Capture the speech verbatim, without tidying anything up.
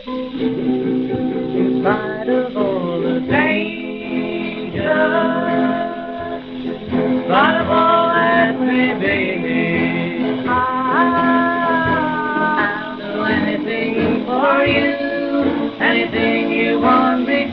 In spite of all the danger, in spite of all that may be, I'll do anything for you, anything you want me